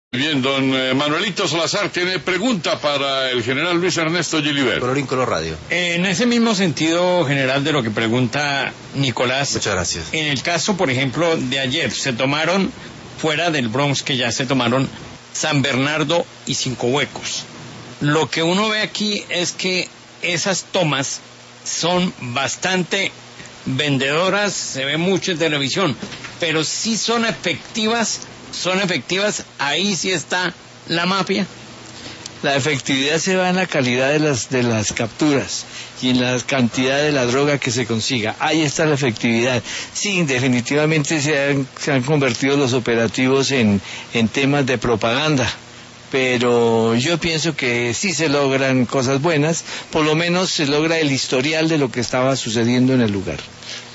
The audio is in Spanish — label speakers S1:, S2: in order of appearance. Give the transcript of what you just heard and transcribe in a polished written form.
S1: Bien, don Manuelito Salazar tiene pregunta para el general Luis Ernesto Gilibert.
S2: Colorín Color Radio.
S3: En ese mismo sentido, general, de lo que pregunta Nicolás.
S2: Muchas gracias.
S3: En el caso, por ejemplo, de ayer, se tomaron, fuera del Bronx, que ya se tomaron San Bernardo y Cinco Huecos. Lo que uno ve aquí es que esas tomas son bastante vendedoras, se ve mucho en televisión, pero sí son efectivas, ahí sí está la mafia.
S4: La efectividad se va en la calidad de las capturas y en la cantidad de la droga que se consiga. Ahí está la efectividad. Sí, definitivamente se han convertido los operativos en temas de propaganda, pero yo pienso que sí se logran cosas buenas, por lo menos se logra el historial de lo que estaba sucediendo en el lugar.